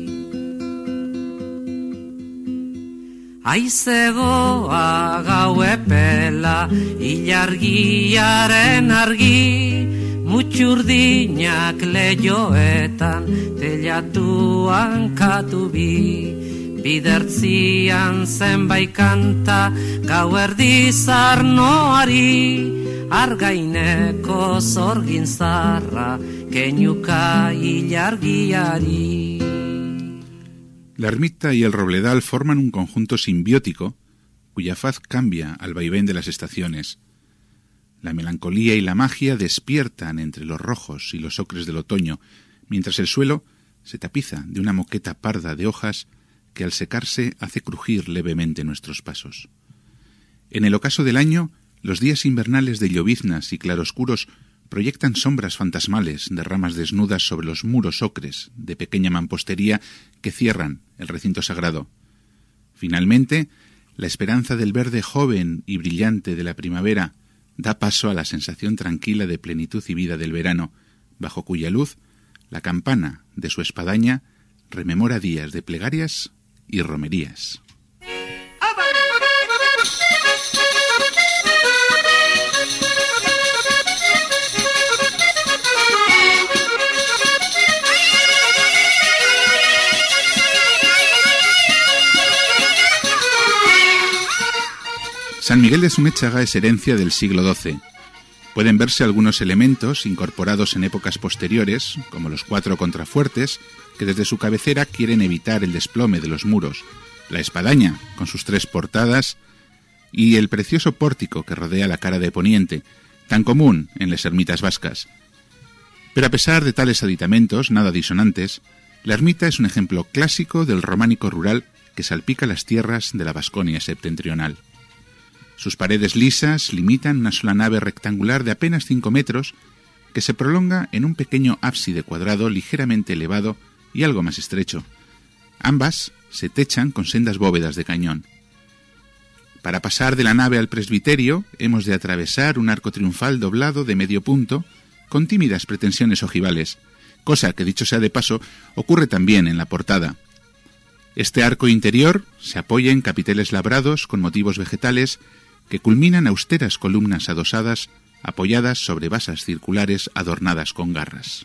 Aizegoa gau epela, ilargiaren argi, mutxurdinak lehioetan, telatuan katubi. Bidertzian zenbait kanta, gauerdi zarnoari, argaineko zorgin zarra, keinuka ilargiari. La ermita y el robledal forman un conjunto simbiótico cuya faz cambia al vaivén de las estaciones. La melancolía y la magia despiertan entre los rojos y los ocres del otoño, mientras el suelo se tapiza de una moqueta parda de hojas que al secarse hace crujir levemente nuestros pasos. En el ocaso del año, los días invernales de lloviznas y claroscuros proyectan sombras fantasmales de ramas desnudas sobre los muros ocres de pequeña mampostería que cierran el recinto sagrado. Finalmente, la esperanza del verde joven y brillante de la primavera da paso a la sensación tranquila de plenitud y vida del verano, bajo cuya luz la campana de su espadaña rememora días de plegarias y romerías. San Miguel de Zumechaga es herencia del siglo doce. Pueden verse algunos elementos incorporados en épocas posteriores, como los cuatro contrafuertes, que desde su cabecera quieren evitar el desplome de los muros, la espadaña, con sus tres portadas, y el precioso pórtico que rodea la cara de poniente, tan común en las ermitas vascas. Pero a pesar de tales aditamentos nada disonantes, la ermita es un ejemplo clásico del románico rural que salpica las tierras de la Vasconia septentrional. Sus paredes lisas limitan una sola nave rectangular de apenas cinco metros que se prolonga en un pequeño ábside cuadrado ligeramente elevado y algo más estrecho. Ambas se techan con sendas bóvedas de cañón. Para pasar de la nave al presbiterio hemos de atravesar un arco triunfal doblado de medio punto con tímidas pretensiones ojivales, cosa que, dicho sea de paso, ocurre también en la portada. Este arco interior se apoya en capiteles labrados con motivos vegetales que culminan austeras columnas adosadas apoyadas sobre basas circulares adornadas con garras.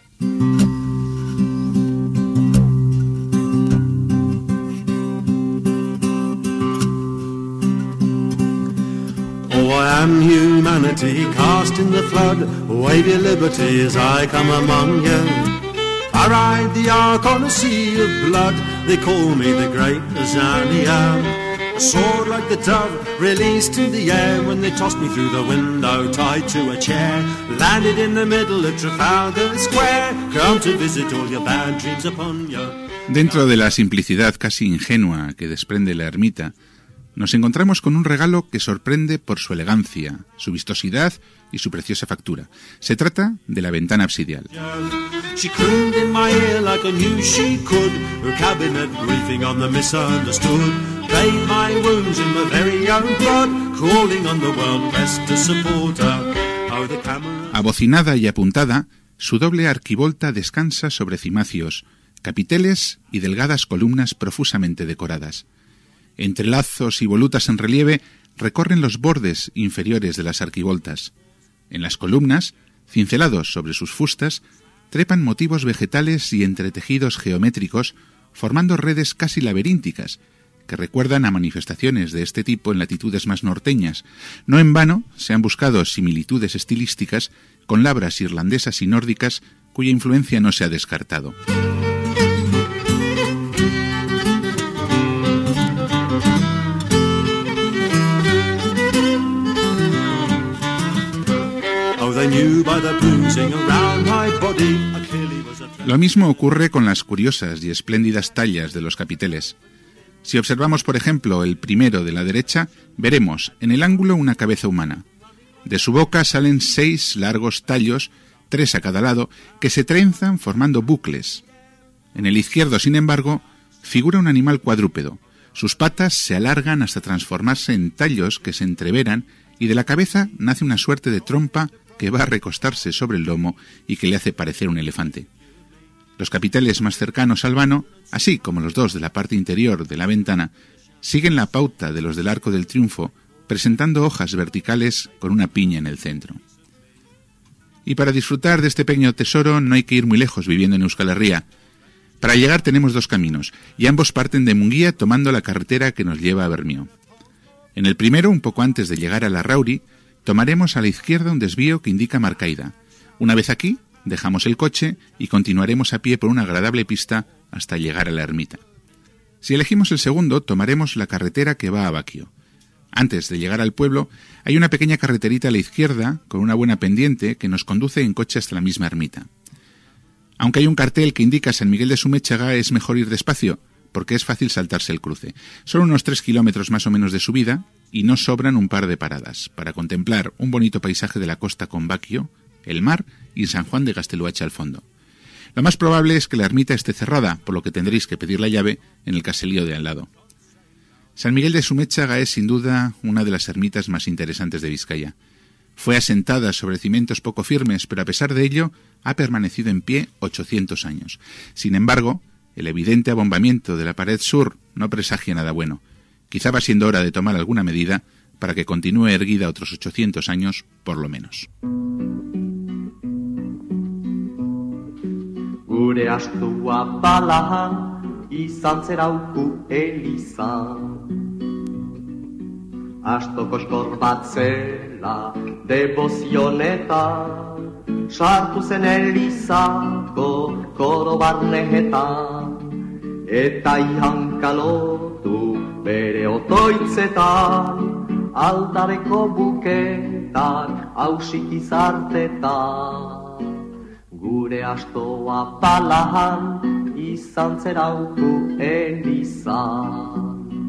Oh, I am humanity cast in the flood. Wave your liberty as I come among you. I ride the ark on a sea of blood. They call me the great Azania. A sword like the dove released in the air when they tossed me through the window tied to a chair. Landed in the middle of Trafalgar Square. Come to visit all your bad dreams upon you. Dentro de la simplicidad casi ingenua que desprende la ermita, nos encontramos con un regalo que sorprende por su elegancia, su vistosidad y su preciosa factura. Se trata de la ventana absidial. She crooned in my ear like I knew she could. Her cabinet briefing on the misunderstood. Bathed my wounds in my very own blood. Calling on the world press to support her. Oh, the camera... Abocinada y apuntada, su doble arquivolta descansa sobre cimacios, capiteles y delgadas columnas profusamente decoradas. Entrelazos y volutas en relieve recorren los bordes inferiores de las arquivoltas. En las columnas, cincelados sobre sus fustas, trepan motivos vegetales y entretejidos geométricos, formando redes casi laberínticas, que recuerdan a manifestaciones de este tipo en latitudes más norteñas. No en vano se han buscado similitudes estilísticas con labras irlandesas y nórdicas, cuya influencia no se ha descartado. Lo mismo ocurre con las curiosas y espléndidas tallas de los capiteles. Si observamos, por ejemplo, el primero de la derecha, veremos en el ángulo una cabeza humana. De su boca salen seis largos tallos, tres a cada lado, que se trenzan formando bucles. En el izquierdo, sin embargo, figura un animal cuadrúpedo, Sus patas se alargan hasta transformarse en tallos que se entreveran y de la cabeza nace una suerte de trompa que va a recostarse sobre el lomo y que le hace parecer un elefante. Los capiteles más cercanos al vano, así como los dos de la parte interior de la ventana, siguen la pauta de los del Arco del Triunfo, presentando hojas verticales con una piña en el centro. Y para disfrutar de este pequeño tesoro no hay que ir muy lejos viviendo en Euskal Herria. Para llegar tenemos dos caminos, y ambos parten de Munguía tomando la carretera que nos lleva a Bermeo. En el primero, un poco antes de llegar a Larrauri, tomaremos a la izquierda un desvío que indica Marcaida. Una vez aquí, dejamos el coche y continuaremos a pie por una agradable pista hasta llegar a la ermita. Si elegimos el segundo, tomaremos la carretera que va a Baquio. Antes de llegar al pueblo, hay una pequeña carreterita a la izquierda con una buena pendiente que nos conduce en coche hasta la misma ermita. Aunque hay un cartel que indica San Miguel de Suméchaga, es mejor ir despacio, porque es fácil saltarse el cruce. Son unos tres kilómetros más o menos de subida y no sobran un par de paradas para contemplar un bonito paisaje de la costa con Baquio, el mar y San Juan de Gasteluache al fondo. Lo más probable es que la ermita esté cerrada, por lo que tendréis que pedir la llave en el caserío de al lado. San Miguel de Suméchaga es sin duda una de las ermitas más interesantes de Vizcaya. Fue asentada sobre cimientos poco firmes, pero a pesar de ello ha permanecido en pie ochocientos años. Sin embargo, el evidente abombamiento de la pared sur no presagia nada bueno. Quizá va siendo hora de tomar alguna medida para que continúe erguida otros ochocientos años, por lo menos. Gure astua bala izan zerauku eliza. Asto koskor bat zela devozionetan, sartu zen elizako koro barneetan, eta ihankalotu bere otoitzetan, altareko buketan hausik izartetan. Gure astoa balahan izan zerauku elizan.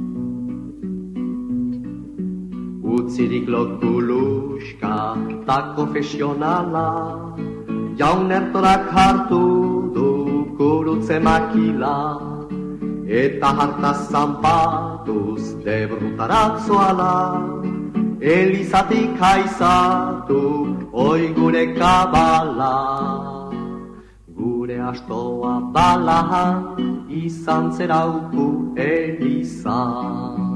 Utzirik lokuluxka ta konfesionala, jaun ertorak hartu du gurutze makila, eta harta zanpatuz debrutara zoala, elizatik haizatu oi gure kabala. Gure astoa balahan izan zerauku elizan.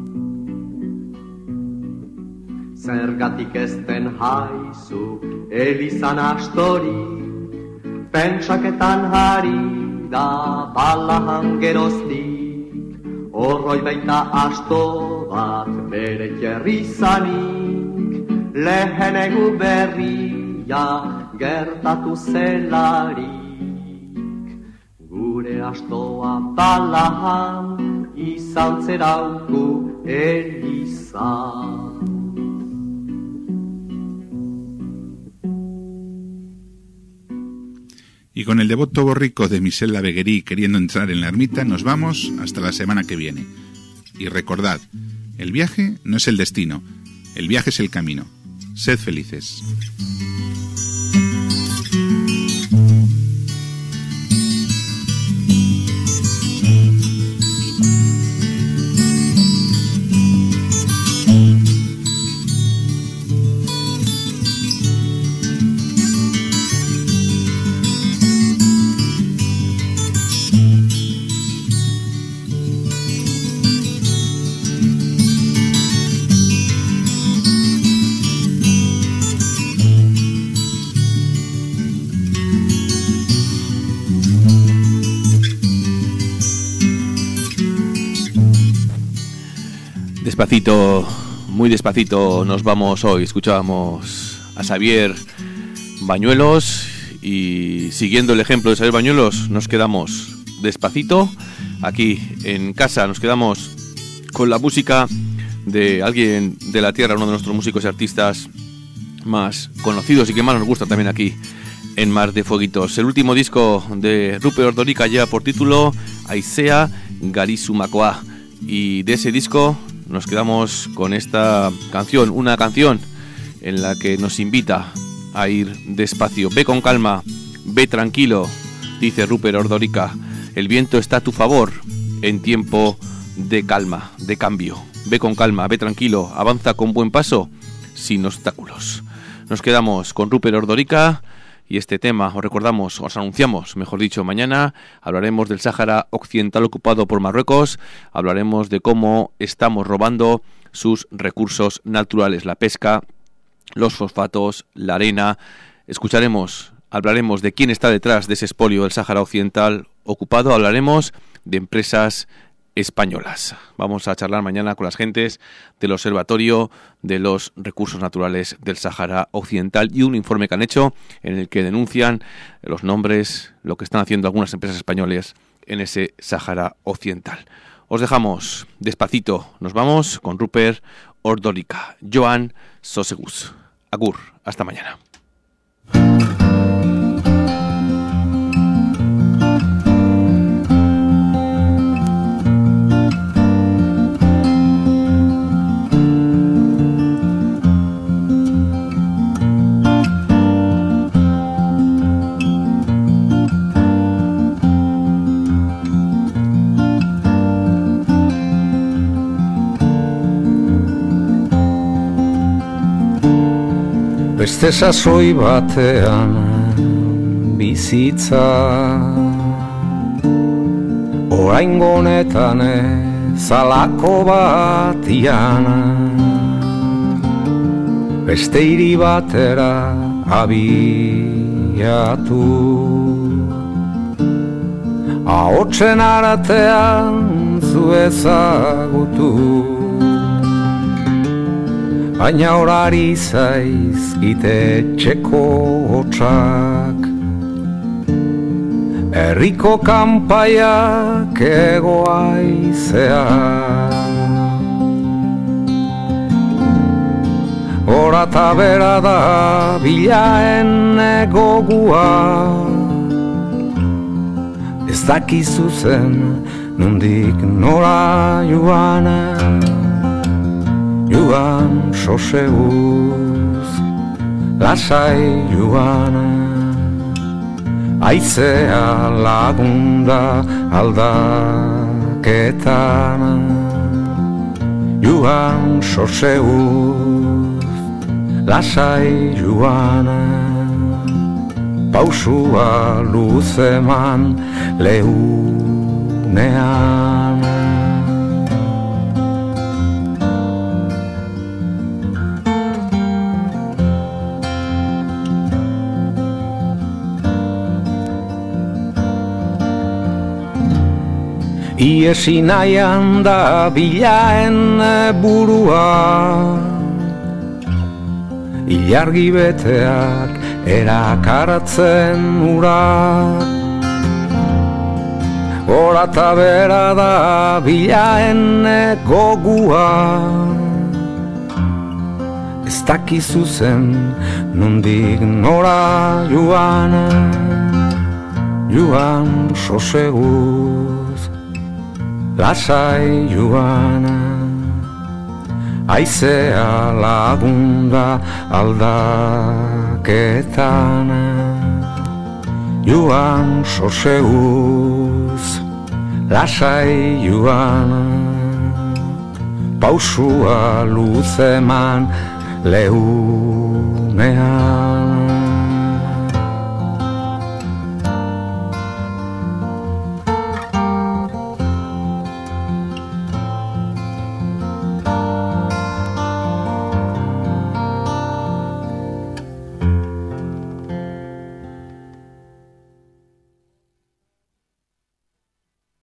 Zergatik ezten haizu elizan astorik, pentsaketan hari da balahan geroztik, horroi baita asto bat bere jerrizanik, lehen egu berria gertatu zelarik. Gure astoa balahan izan zerauku elizan. Y con el devoto borrico de Michel Laveguerí queriendo entrar en la ermita, nos vamos hasta la semana que viene. Y recordad, el viaje no es el destino, el viaje es el camino. Sed felices. Despacito, muy despacito nos vamos hoy. Escuchábamos a Xavier Bañuelos y siguiendo el ejemplo de Xavier Bañuelos nos quedamos despacito. Aquí en casa nos quedamos con la música de alguien de la tierra, uno de nuestros músicos y artistas más conocidos y que más nos gusta también aquí en Mar de Fueguitos. El último disco de Rupert Ordorika lleva por título Aizea Garizumakoa, y de ese disco nos quedamos con esta canción, una canción en la que nos invita a ir despacio. Ve con calma, ve tranquilo, dice Rupert Ordorika. El viento está a tu favor en tiempo de calma, de cambio. Ve con calma, ve tranquilo, avanza con buen paso, sin obstáculos. Nos quedamos con Rupert Ordorica y este tema, os recordamos, os anunciamos, mejor dicho, mañana hablaremos del Sáhara Occidental ocupado por Marruecos, hablaremos de cómo estamos robando sus recursos naturales, la pesca, los fosfatos, la arena. Escucharemos, hablaremos de quién está detrás de ese expolio del Sáhara Occidental ocupado, hablaremos de empresas españolas. Vamos a charlar mañana con las gentes del Observatorio de los Recursos Naturales del Sáhara Occidental y un informe que han hecho en el que denuncian los nombres, lo que están haciendo algunas empresas españolas en ese Sáhara Occidental. Os dejamos despacito, nos vamos con Rupert Ordorica, Joan Sosegus. Agur, hasta mañana. Beste sasoi batean bizitza oraingo honetan zalako batian beste hiri batera abiatu ahotsen artean zu ezagutu baina horari zaizkite txeko hotxak herriko kanpaiak egoaizea hora ta bera da bilaen egogua ez dakizu zen nondik nora joan Joan soseuz, lasai joan, aizea lagunda aldaketan. Joan soseuz, lasai joan, pausua luzeman leunean. Iesi nahian da bilaen burua Ilargi beteak erakaratzen ura Hora ta bera da bilaen gogua Ez dakizu zen nondik nora joan Joan soseguz lasai joan, aizea lagunda aldaketan. Joan soseuz, lasai joan, pausua luzeman leunean.